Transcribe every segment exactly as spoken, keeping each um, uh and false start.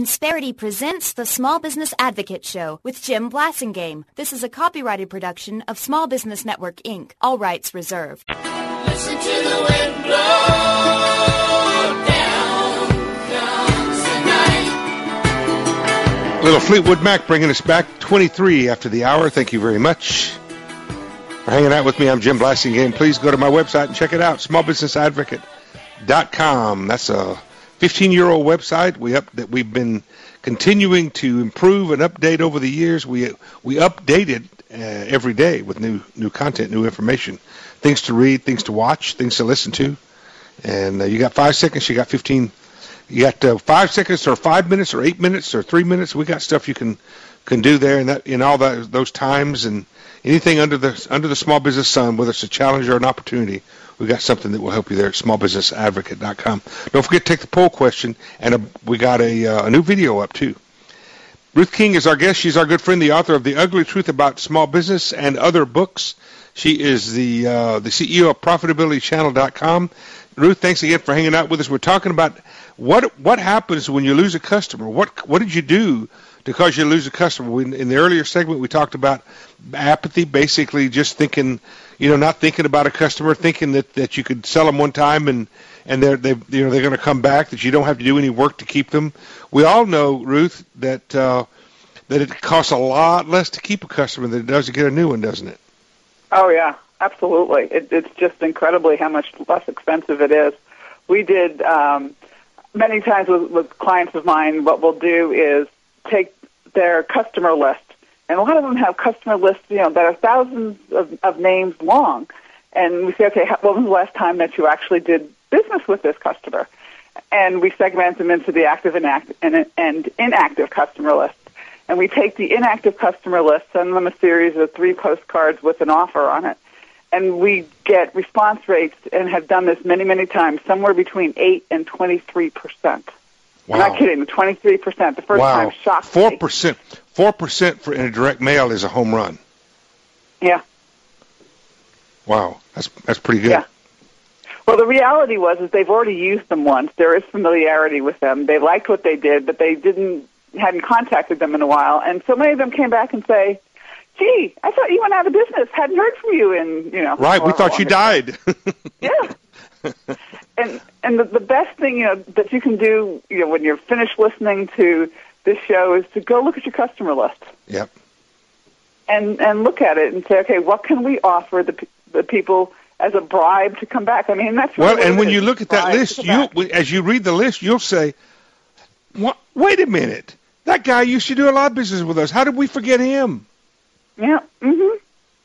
Insperity presents the Small Business Advocate Show with Jim Blasingame. This is a copyrighted production of Small Business Network, Incorporated. All rights reserved. Listen to the wind blow down, comes the night. Little Fleetwood Mac bringing us back twenty-three after the hour. Thank you very much for hanging out with me. I'm Jim Blasingame. Please go to my website and check it out, small business advocate dot com. That's a fifteen-year-old website we up that we've been continuing to improve and update over the years. We we update it uh, every day with new new content, new information, things to read, things to watch, things to listen to. And uh, you got five seconds, you got fifteen. You got uh, five seconds or five minutes or eight minutes or three minutes. We got stuff you can can do there in that in all that, those times, and anything under the under the small business sun, whether it's a challenge or an opportunity. We got something that will help you there at small business advocate dot com. Don't forget to take the poll question, and a, we got a, uh, a new video up, too. Ruth King is our guest. She's our good friend, the author of The Ugly Truth About Small Business and other books. She is the uh, the C E O of profitability channel dot com. Ruth, thanks again for hanging out with us. We're talking about what what happens when you lose a customer. What what did you do to cause you to lose a customer? We, in the earlier segment, we talked about apathy, basically just thinking, you know, not thinking about a customer, thinking that, that you could sell them one time and and they're they you know they're going to come back, that you don't have to do any work to keep them. We all know, Ruth, that uh, that it costs a lot less to keep a customer than it does to get a new one, doesn't it? Oh yeah, absolutely. It, it's just incredibly how much less expensive it is. We did um, many times with, with clients of mine. What we'll do is take their customer list. And a lot of them have customer lists, you know, that are thousands of, of names long. And we say, okay, when was the last time that you actually did business with this customer? And we segment them into the active and, act- and, and inactive customer lists. And we take the inactive customer list, send them a series of three postcards with an offer on it. And we get response rates, and have done this many, many times, somewhere between eight and twenty-three percent. Wow. I'm not kidding, twenty-three percent. The first wow. time shocked four me. four percent. four percent for in a direct mail is a home run. Yeah. Wow. That's that's pretty good. Yeah. Well, the reality was is they've already used them once. There is familiarity with them. They liked what they did, but they didn't hadn't contacted them in a while. And so many of them came back and say, gee, I thought you went out of business. Hadn't heard from you in, you know. Right. We thought you died. Yeah. And and the, the best thing, you know, that you can do, you know, when you're finished listening to this show is to go look at your customer list. Yep. And and look at it and say, okay, what can we offer the the people as a bribe to come back? I mean, that's really well. And when is, you look at that list, you as you read the list, you'll say, what, "Wait a minute, that guy used to do a lot of business with us. How did we forget him?" Yeah. Mhm.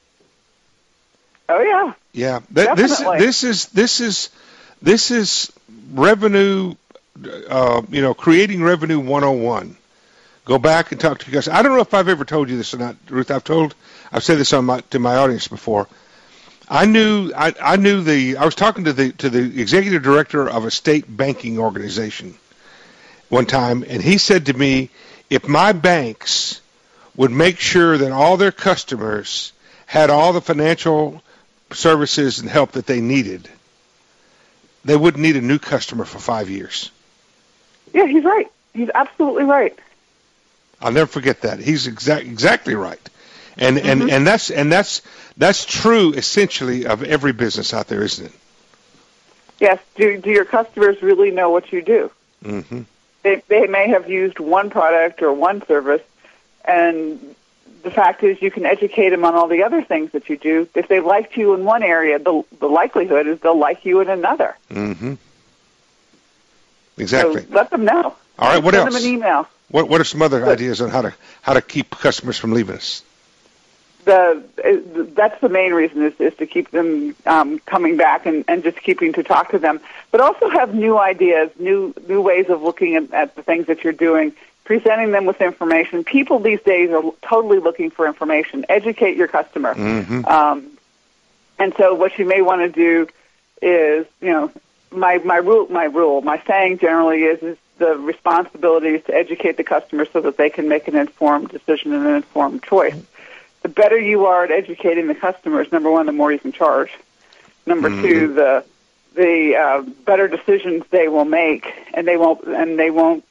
Oh yeah. Yeah. That, this this is this is this is revenue. Uh, you know, creating revenue one oh one. Go back and talk to you guys. I don't know if I've ever told you this or not, Ruth. I've told, I've said this on my, to my audience before. I knew, I, I knew the, I was talking to the to the executive director of a state banking organization one time, and he said to me, if my banks would make sure that all their customers had all the financial services and help that they needed, they wouldn't need a new customer for five years. Yeah, he's right. He's absolutely right. I'll never forget that. He's exact, exactly right, and Mm-hmm. and and that's and that's that's true essentially of every business out there, isn't it? Yes. Do do your customers really know what you do? Mm-hmm. They they may have used one product or one service, and the fact is you can educate them on all the other things that you do. If they liked you in one area, the the likelihood is they'll like you in another. Mm-hmm. Exactly. So let them know. All right. What Send else? them an email. What What are some other But, ideas on how to how to keep customers from leaving us? The that's the main reason is, is to keep them um, coming back and, and just keeping to talk to them, but also have new ideas, new new ways of looking at, at the things that you're doing, presenting them with information. People these days are totally looking for information. Educate your customer. Mm-hmm. Um, and so what you may want to do is, you know, my my rule, my rule, my saying generally is is the responsibility is to educate the customer so that they can make an informed decision and an informed choice. The better you are at educating the customers, number one, the more you can charge. Number mm-hmm. two, the the uh, better decisions they will make, and they won't and they won't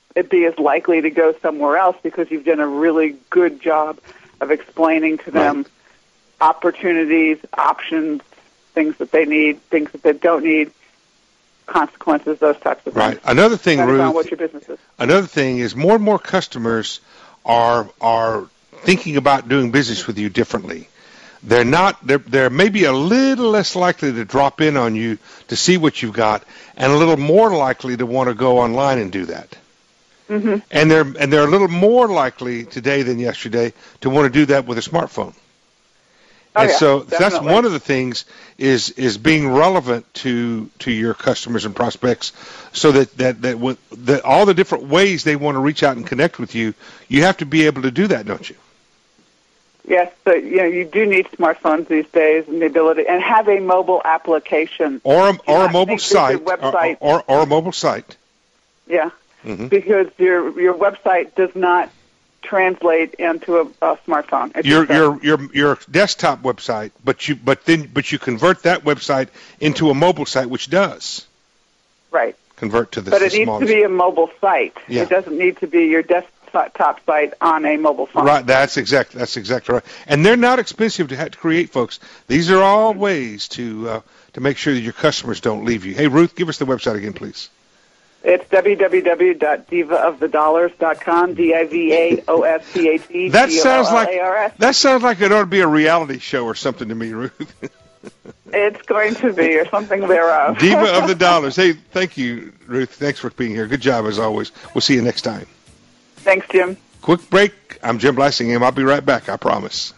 it be as likely to go somewhere else because you've done a really good job of explaining to them Right. opportunities, options, things that they need, things that they don't need, consequences, those types of things. Right. Another thing, Depending on Ruth, what your business is. another thing is more and more customers are are thinking about doing business with you differently. They're not. They're they're maybe a little less likely to drop in on you to see what you've got, and a little more likely to want to go online and do that. Mm-hmm. And they're and they're a little more likely today than yesterday to want to do that with a smartphone. Oh, And yeah, so that's definitely. one of the things is is being relevant to to your customers and prospects, so that that that, with that all the different ways they want to reach out and connect with you, you have to be able to do that, don't you? Yes, but you know you do need smartphones these days and the ability and have a mobile application. Or a, Do or a not mobile think that your site, website- or, or or a mobile site. Yeah, Mhm. because your your website does not translate into a, a smartphone. It Your just doesn't. your your your desktop website, but you but then but you convert that website into a mobile site, which does Right. convert to the But it the needs smallest. to be a mobile site. Yeah. It doesn't need to be your desktop site on a mobile phone. Right, that's exact. That's exactly right. And they're not expensive to have to create, folks. These are all ways to uh, to make sure that your customers don't leave you. Hey, Ruth, give us the website again, please. It's w w w dot diva of the dollars dot com, D I V A O S C H E That D O sounds L like L A R S. that sounds like it ought to be a reality show or something to me, Ruth. It's going to be, or something thereof. Diva of the dollars. Hey, thank you, Ruth. Thanks for being here. Good job as always. We'll see you next time. Thanks, Jim. Quick break. I'm Jim Blassingham. I'll be right back. I promise.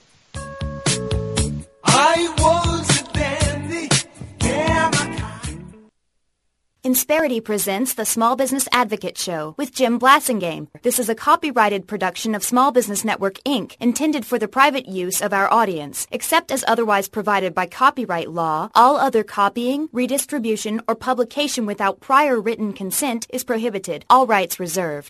I was a dandy, yeah, my Insperity presents the Small Business Advocate Show with Jim Blasingame. This is a copyrighted production of Small Business Network, Incorporated, intended for the private use of our audience. Except as otherwise provided by copyright law, all other copying, redistribution, or publication without prior written consent is prohibited. All rights reserved.